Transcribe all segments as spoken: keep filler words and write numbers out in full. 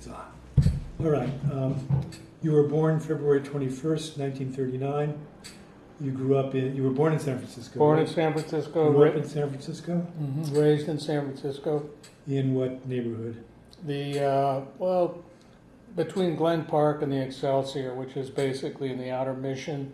It's on. All right. Um, you were born February twenty-first, nineteen thirty-nine. You grew up in, you were born in San Francisco. Born right? in San Francisco. Grew up in San Francisco? Mm-hmm. Raised in San Francisco. In what neighborhood? The, uh, well, between Glen Park and the Excelsior, which is basically in the Outer Mission.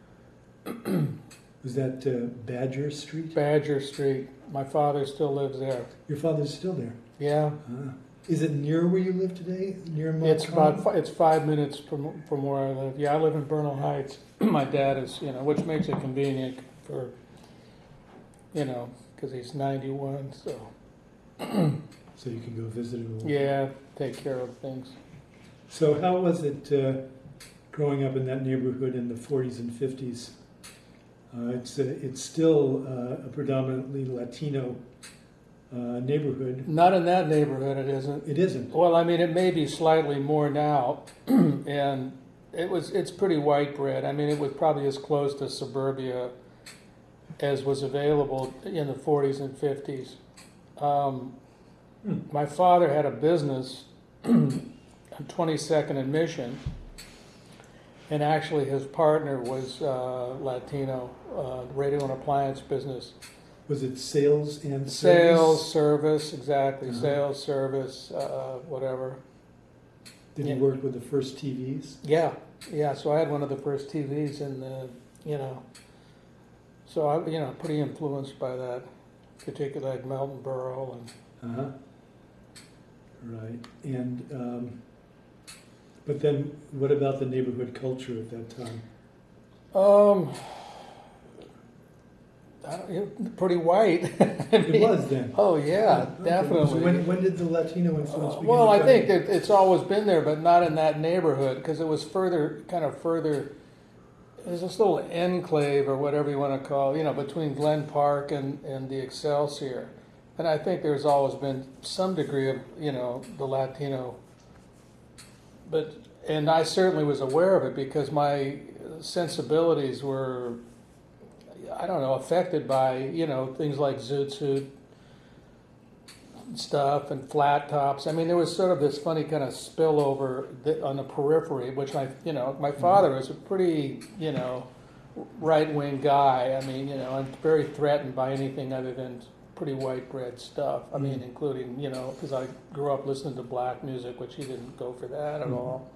Was that uh, Badger Street? Badger Street. My father still lives there. Your father's still there? Yeah. Ah. Is it near where you live today? Near Mont It's Carmel? about fi- it's five minutes from from where I live. Yeah, I live in Bernal Heights. My dad is, you know, which makes it convenient for, you know, because he's ninety-one. So So you can go visit him. yeah, take care of things. So how was it uh, growing up in that neighborhood in the forties and fifties? Uh, it's a, it's still uh, a predominantly Latino uh, neighborhood. Not in that neighborhood, it isn't. It isn't. Well, I mean, it may be slightly more now, and it was it's pretty white bread. I mean, it was probably as close to suburbia as was available in the forties and fifties. Um, Hmm. My father had a business on twenty-second and Mission, and actually his partner was uh, Latino, uh, radio and appliance business. Was it sales and Sales, service? service, exactly. Uh-huh. Sales, service, uh, whatever. Did Yeah. you work with the first T Vs? Yeah, yeah. So I had one of the first T Vs, and uh, you know, so I, you know, pretty influenced by that, particularly like Melton Berle and. Uh huh. Right. And um, but then, what about the neighborhood culture at that time? Um, I don't, it- pretty white. I It mean, was then. Oh yeah, Okay. definitely. So when, when did the Latino influence Uh, begin? well, to I come think in? that it's always been there, but not in that neighborhood because it was further, kind of further. There's this little enclave or whatever you want to call, you know, between Glen Park and, and the Excelsior, and I think there's always been some degree of, you know, the Latino. But and I certainly was aware of it because my sensibilities were, I don't know, affected by, you know, things like Zoot Suit stuff and flat tops. I mean, there was sort of this funny kind of spillover th- on the periphery, which I, you know, my father was a pretty, you know, right-wing guy. I mean, you know, I'm very threatened by anything other than pretty white bread stuff. I mean, including, you know, because I grew up listening to black music, which he didn't go for that at all.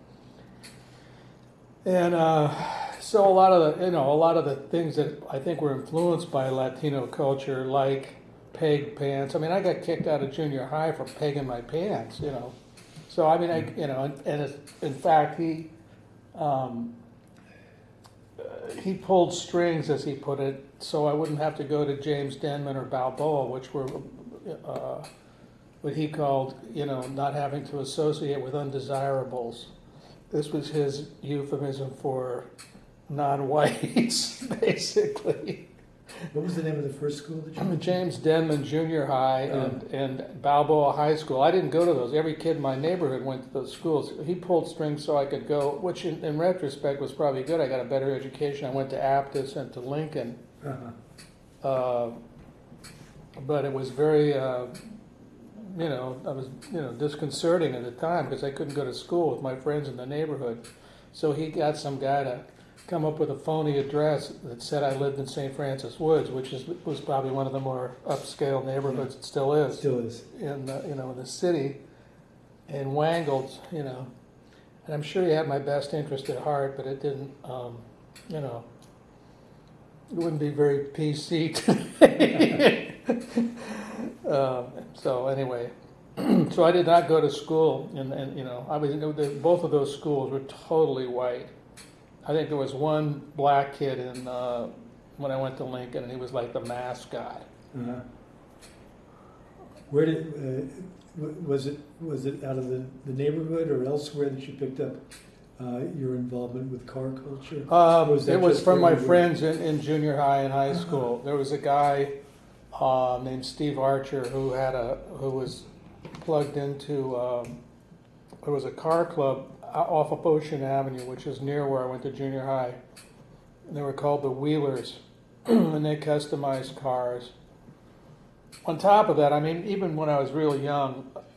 And uh, so a lot of the, you know, a lot of the things that I think were influenced by Latino culture, like peg pants. I mean, I got kicked out of junior high for pegging my pants, you know. So I mean, I, you know, and, and it's, in fact, he um, uh, he pulled strings, as he put it, so I wouldn't have to go to James Denman or Balboa, which were uh, what he called, you know, not having to associate with undesirables. This was his euphemism for non-whites, basically. What was the name of the first school that you went to? James Denman Junior High and, Oh. and Balboa High School. I didn't go to those. Every kid in my neighborhood went to those schools. He pulled strings so I could go, which in, in retrospect was probably good. I got a better education. I went to Aptus and to Lincoln. Uh-huh. Uh, but it was very, uh, you know, I was, you know, disconcerting at the time because I couldn't go to school with my friends in the neighborhood. So he got some guy to come up with a phony address that said I lived in Saint Francis Woods, which is was probably one of the more upscale neighborhoods. It still is. Still is. In the, you know, in the city, and wangled, you know, and I'm sure he had my best interest at heart, but it didn't, um, you know, it wouldn't be very P C today. uh, so anyway, so I did not go to school, and, and you know, I was both of those schools were totally white. I think there was one black kid in uh, when I went to Lincoln, and he was like the mascot. Uh-huh. Where did uh, w- was it? Was it out of the, the neighborhood or elsewhere that you picked up uh, your involvement with car culture? Um, Or was that it was just from where my you were? friends in, in junior high and high school. There was a guy uh, named Steve Archer who had a who was plugged into. Um, there was a car club off of Ocean Avenue, which is near where I went to junior high. And they were called the Wheelers, and they customized cars. On top of that, I mean, even when I was really young,